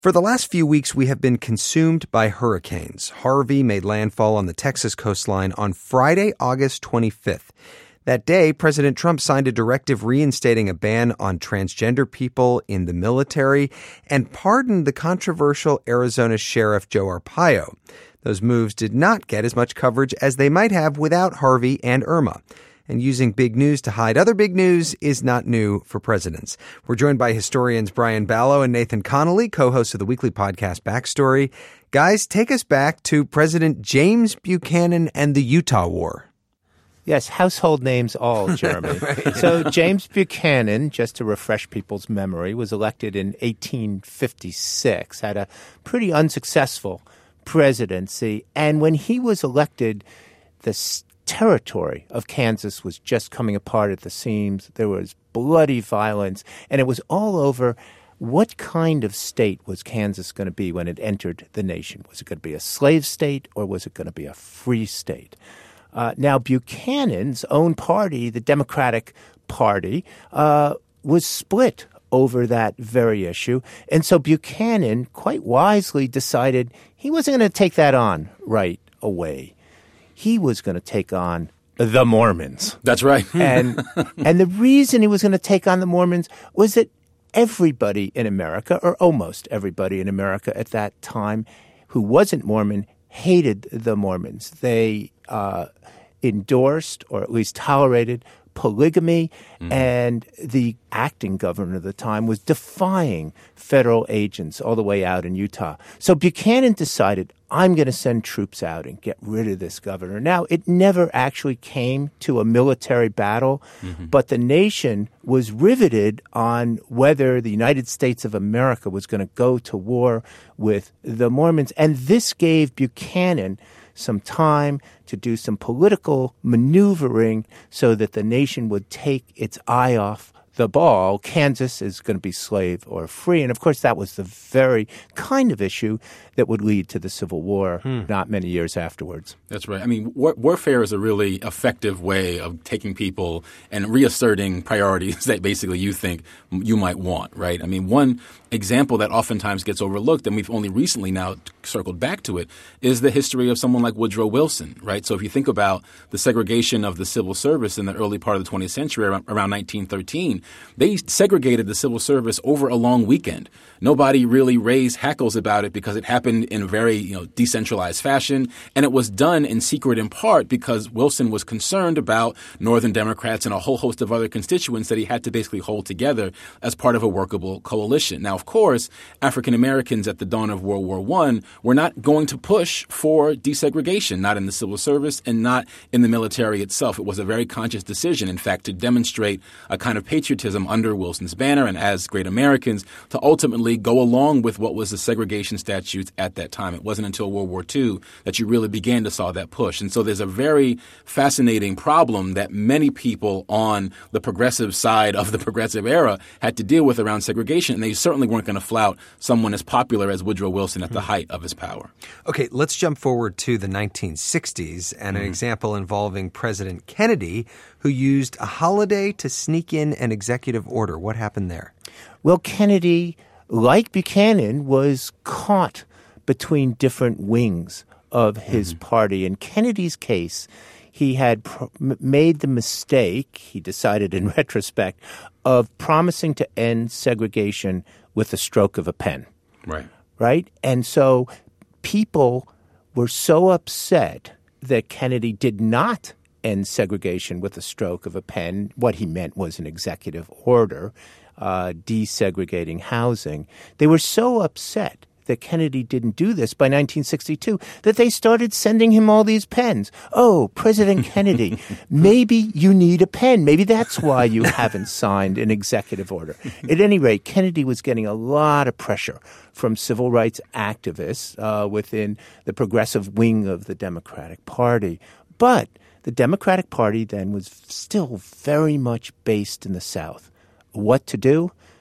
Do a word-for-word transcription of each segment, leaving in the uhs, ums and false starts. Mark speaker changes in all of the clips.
Speaker 1: For the last few weeks, we have been consumed by hurricanes. Harvey made landfall on the Texas coastline on Friday, August twenty-fifth. That day, President Trump signed a directive reinstating a ban on transgender people in the military and pardoned the controversial Arizona Sheriff Joe Arpaio. Those moves did not get as much coverage as they might have without Harvey and Irma. And using big news to hide other big news is not new for presidents. We're joined by historians Brian Balogh and Nathan Connolly, co-hosts of the weekly podcast Backstory. Guys, take us back to President James Buchanan and the Utah War.
Speaker 2: Yes, household names all, Jeremy. Right. So James Buchanan, just to refresh people's memory, was elected in eighteen fifty-six, had a pretty unsuccessful presidency. And when he was elected, the territory of Kansas was just coming apart at the seams. There was bloody violence, and it was all over what kind of state was Kansas going to be when it entered the nation. Was it going to be a slave state, or was it going to be a free state? Uh, now, Buchanan's own party, the Democratic Party, uh, was split over that very issue. And so Buchanan quite wisely decided he wasn't going to take that on right away. He was going to take on the Mormons.
Speaker 3: That's right.
Speaker 2: and and the reason he was going to take on the Mormons was that everybody in America, or almost everybody in America at that time who wasn't Mormon, hated the Mormons. They uh, endorsed, or at least tolerated, polygamy, mm-hmm. and the acting governor at the time was defying federal agents all the way out in Utah. So Buchanan decided, I'm going to send troops out and get rid of this governor. Now, it never actually came to a military battle, mm-hmm. but the nation was riveted on whether the United States of America was going to go to war with the Mormons. And this gave Buchanan some time to do some political maneuvering so that the nation would take its eye off the ball. Kansas is going to be slave or free. And, of course, that was the very kind of issue that would lead to the Civil War hmm. not many years afterwards.
Speaker 3: That's right. I mean, war- warfare is a really effective way of taking people and reasserting priorities that basically you think you might want, right? I mean, one example that oftentimes gets overlooked, and we've only recently now circled back to it, is the history of someone like Woodrow Wilson, right? So if you think about the segregation of the civil service in the early part of the twentieth century, around, around nineteen thirteen, they segregated the civil service over a long weekend. Nobody really raised hackles about it because it happened in a very, you know, decentralized fashion, and it was done in secret in part because Wilson was concerned about Northern Democrats and a whole host of other constituents that he had to basically hold together as part of a workable coalition. Now, of course, African Americans at the dawn of World War One were not going to push for desegregation, not in the civil service and not in the military itself. It was a very conscious decision, in fact, to demonstrate a kind of patriotism under Wilson's banner and as great Americans to ultimately go along with what was the segregation statutes at that time. It wasn't until World War Two that you really began to saw that push. And so there's a very fascinating problem that many people on the progressive side of the progressive era had to deal with around segregation. And they certainly weren't going to flout someone as popular as Woodrow Wilson at the height of his power.
Speaker 1: Okay, let's jump forward to the nineteen sixties and an mm. example involving President Kennedy, who used a holiday to sneak in an executive order. What happened there?
Speaker 2: Well, Kennedy, like Buchanan, was caught between different wings of his mm-hmm. party. In Kennedy's case, he had pr- made the mistake, he decided in retrospect, of promising to end segregation with the stroke of a pen.
Speaker 3: Right.
Speaker 2: Right? And so people were so upset that Kennedy did not end segregation with the stroke of a pen. What he meant was an executive order uh, desegregating housing. They were so upset that Kennedy didn't do this by nineteen sixty-two that they started sending him all these pens. Oh, President Kennedy, maybe you need a pen. Maybe that's why you haven't signed an executive order. At any rate, Kennedy was getting a lot of pressure from civil rights activists uh, within the progressive wing of the Democratic Party. But the Democratic Party then was still very much based in the South. What to do?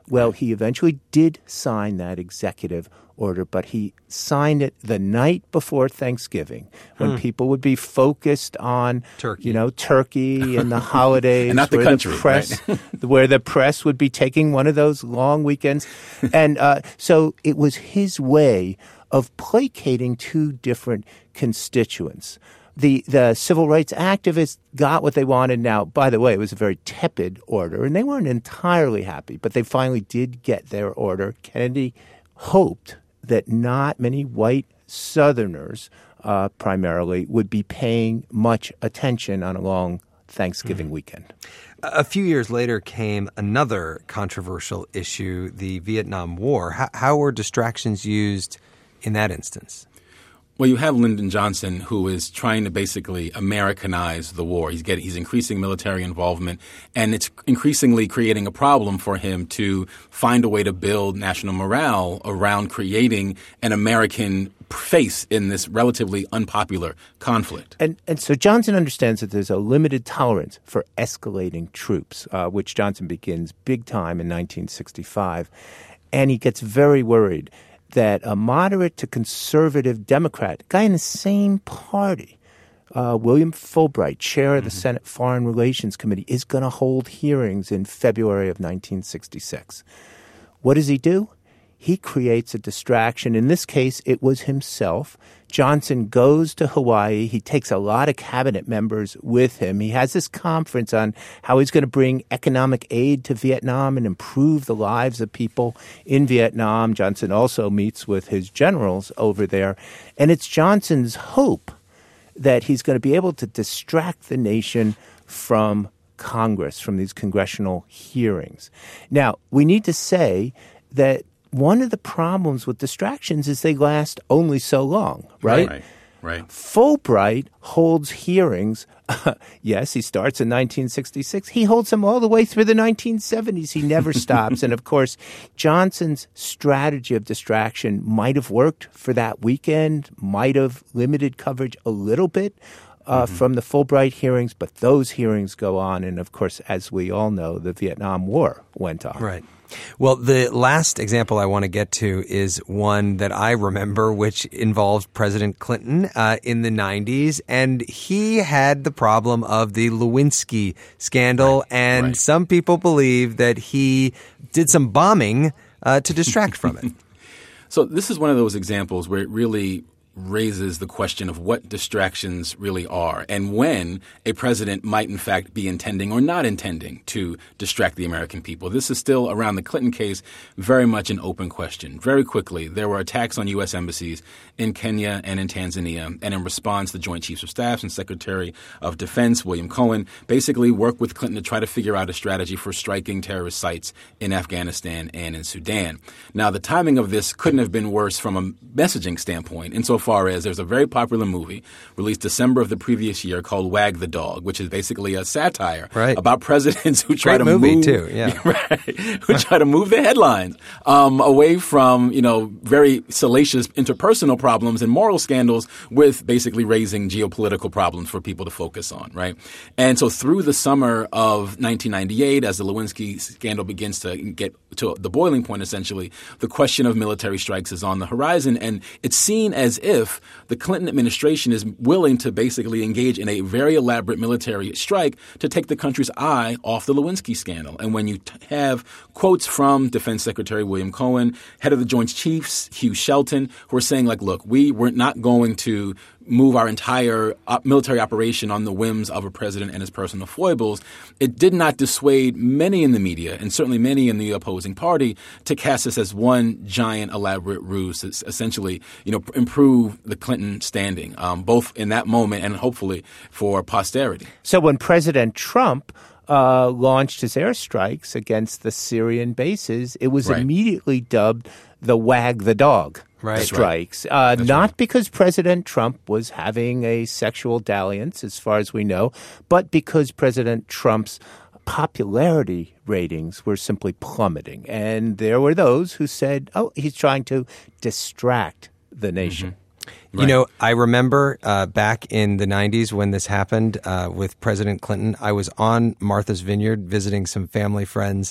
Speaker 2: Well, he eventually did sign that executive order, but he signed it the night before Thanksgiving, when hmm. people would be focused on
Speaker 1: turkey,
Speaker 2: you know, turkey and the holidays,
Speaker 3: and not the
Speaker 2: where
Speaker 3: country,
Speaker 2: the press,
Speaker 3: right?
Speaker 2: where the press would be taking one of those long weekends, and uh, so it was his way of placating two different constituents. The the civil rights activists got what they wanted. Now, by the way, it was a very tepid order, and they weren't entirely happy, but they finally did get their order. Kennedy hoped that not many white Southerners, uh, primarily, would be paying much attention on a long Thanksgiving mm-hmm. weekend.
Speaker 1: A few years later came another controversial issue, the Vietnam War. How, how were distractions used in that instance?
Speaker 3: Well, you have Lyndon Johnson, who is trying to basically Americanize the war. He's getting, he's increasing military involvement, and it's increasingly creating a problem for him to find a way to build national morale around creating an American face in this relatively unpopular conflict.
Speaker 2: And and so Johnson understands that there's a limited tolerance for escalating troops, uh, which Johnson begins big time in nineteen sixty-five, and he gets very worried that a moderate to conservative Democrat, guy in the same party, uh, William Fulbright, chair of the mm-hmm. Senate Foreign Relations Committee, is going to hold hearings in February of nineteen sixty-six. What does he do? He creates a distraction. In this case, it was himself. Johnson goes to Hawaii. He takes a lot of cabinet members with him. He has this conference on how he's going to bring economic aid to Vietnam and improve the lives of people in Vietnam. Johnson also meets with his generals over there. And it's Johnson's hope that he's going to be able to distract the nation from Congress, from these congressional hearings. Now, we need to say that one of the problems with distractions is they last only so long, right?
Speaker 3: Right, right.
Speaker 2: Fulbright holds hearings. Uh, yes, he starts in nineteen sixty-six. He holds them all the way through the nineteen seventies. He never stops. And, of course, Johnson's strategy of distraction might have worked for that weekend, might have limited coverage a little bit uh, mm-hmm. from the Fulbright hearings, but those hearings go on. And, of course, as we all know, the Vietnam War went on.
Speaker 1: Right. Well, the last example I want to get to is one that I remember, which involved President Clinton uh, in the nineties. And he had the problem of the Lewinsky scandal. Right, and right. some people believe that he did some bombing uh, to distract from it.
Speaker 3: So this is one of those examples where it really raises the question of what distractions really are and when a president might in fact be intending or not intending to distract the American people. This is still, around the Clinton case, very much an open question. Very quickly, there were attacks on U S embassies in Kenya and in Tanzania, and in response, the Joint Chiefs of Staff and Secretary of Defense, William Cohen, basically worked with Clinton to try to figure out a strategy for striking terrorist sites in Afghanistan and in Sudan. Now, the timing of this couldn't have been worse from a messaging standpoint, insofar far as there's a very popular movie released December of the previous year called Wag the Dog, which is basically a satire
Speaker 1: right.
Speaker 3: about presidents who try
Speaker 1: Great
Speaker 3: to
Speaker 1: movie
Speaker 3: move,
Speaker 1: too, yeah.
Speaker 3: right, who try to move the headlines um, away from, you know, very salacious interpersonal problems and moral scandals with basically raising geopolitical problems for people to focus on, right? And so through the summer of nineteen ninety-eight, as the Lewinsky scandal begins to get to the boiling point, essentially, the question of military strikes is on the horizon, and it's seen as if the Clinton administration is willing to basically engage in a very elaborate military strike to take the country's eye off the Lewinsky scandal. And when you t- have quotes from Defense Secretary William Cohen, head of the Joint Chiefs, Hugh Shelton, who are saying, like, look, we were not going to move our entire uh, military operation on the whims of a president and his personal foibles, it did not dissuade many in the media, and certainly many in the opposing party, to cast this as one giant elaborate ruse to essentially, you know, improve the Clinton standing, um, both in that moment and hopefully for posterity.
Speaker 2: So when President Trump uh, launched his airstrikes against the Syrian bases, it was right. immediately dubbed the Wag the Dog.
Speaker 1: Right.
Speaker 2: strikes, uh, not right. because President Trump was having a sexual dalliance, as far as we know, but because President Trump's popularity ratings were simply plummeting. And there were those who said, oh, he's trying to distract the nation.
Speaker 1: Mm-hmm. Right. You know, I remember uh, back in the nineties when this happened uh, with President Clinton, I was on Martha's Vineyard visiting some family friends.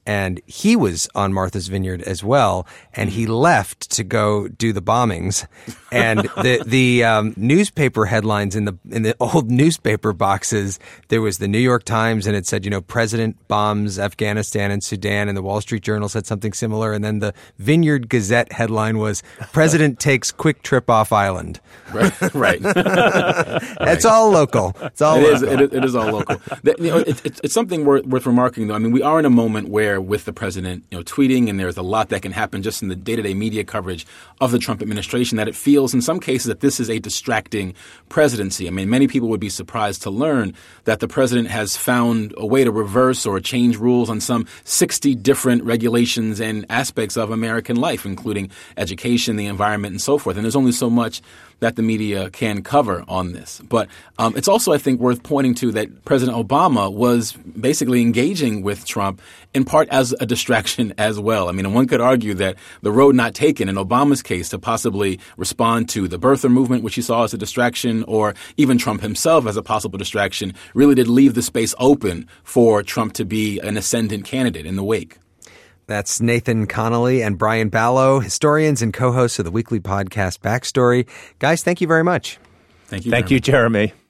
Speaker 1: and he was on Martha's Vineyard as well, and he left to go do the bombings. And the the um, newspaper headlines in the in the old newspaper boxes, there was the New York Times, and it said, you know, President bombs Afghanistan and Sudan, and the Wall Street Journal said something similar, and then the Vineyard Gazette headline was, President takes quick trip off island.
Speaker 3: Right, right.
Speaker 1: It's all local. It's all
Speaker 3: it
Speaker 1: local.
Speaker 3: Is, it, is, it is all local. That, you know, it, it, it's something worth, worth remarking, though. I mean, we are in a moment where, with the president, you know, tweeting, and there's a lot that can happen just in the day-to-day media coverage of the Trump administration, that it feels in some cases that this is a distracting presidency. I mean, many people would be surprised to learn that the president has found a way to reverse or change rules on some sixty different regulations and aspects of American life, including education, the environment, and so forth. And there's only so much that the media can cover on this. But um, it's also, I think, worth pointing to that President Obama was basically engaging with Trump in part as a distraction as well. I mean, and one could argue that the road not taken in Obama's case to possibly respond to the birther movement, which he saw as a distraction, or even Trump himself as a possible distraction, really did leave the space open for Trump to be an ascendant candidate in the wake.
Speaker 1: That's Nathan Connolly and Brian Balogh, historians and co-hosts of the weekly podcast Backstory. Guys, thank you very much.
Speaker 3: Thank you.
Speaker 2: Thank
Speaker 3: Jeremy.
Speaker 2: you, Jeremy.